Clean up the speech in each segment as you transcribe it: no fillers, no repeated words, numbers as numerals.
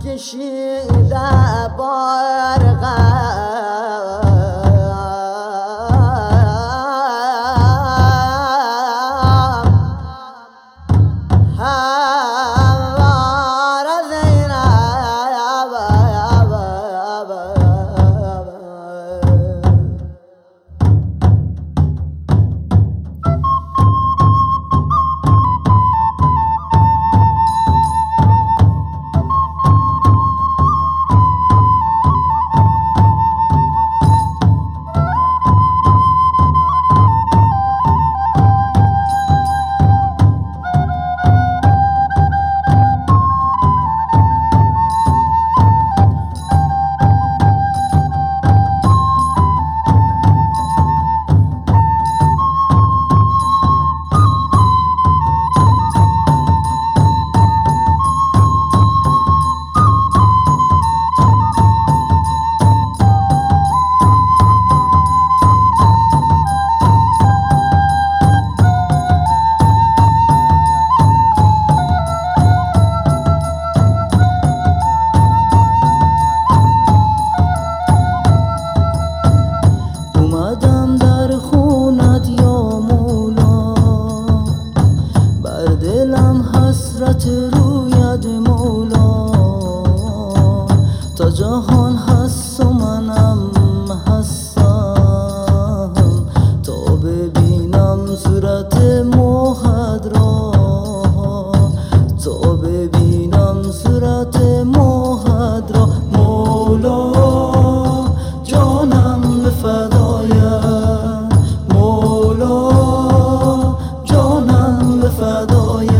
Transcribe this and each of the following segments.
کشیده بار غم روید مولا تا جهان هست و منم هستم تا ببینم صورت موحد را تا ببینم صورت موحد را مولا جانم به فدایت مولا جانم به فدایت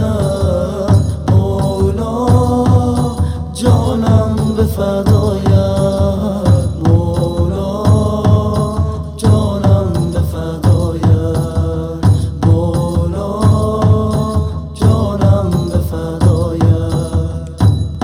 جانم به فدایت مولا جانم به فدایت مولا جانم به فدایت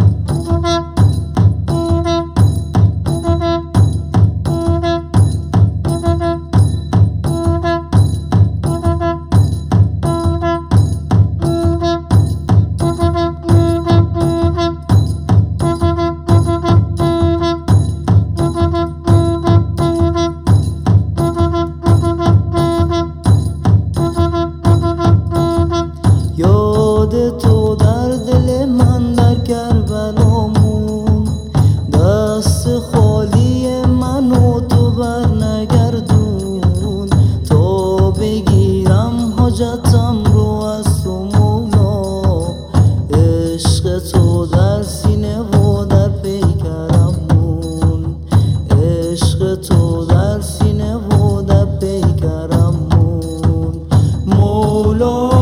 یاد تو در دل من در کربلامون دست خالی من و تو بر نگردون تا بگیرم حاجتم رو از تو مولا عشق تو در سینه و در پیکرمون عشق تو در سینه و در پیکرمون مولا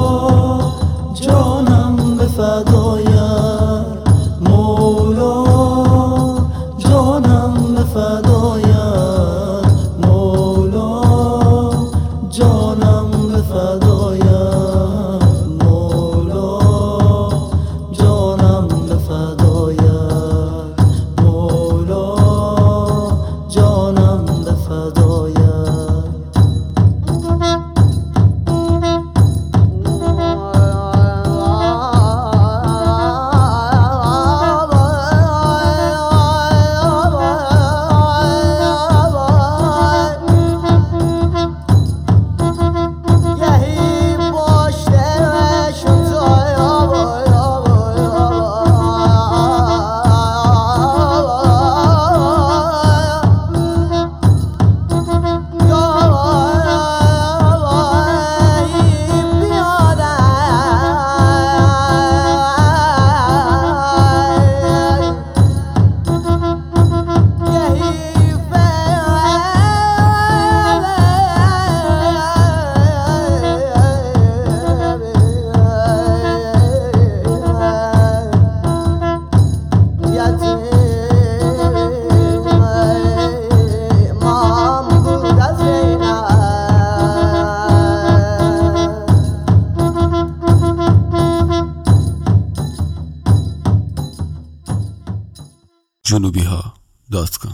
جانم به فدایت مولا جانم به فدایت مولا جانم به فدایت مولا جانم به فدایت مولا جانم به فدایت junubiha.com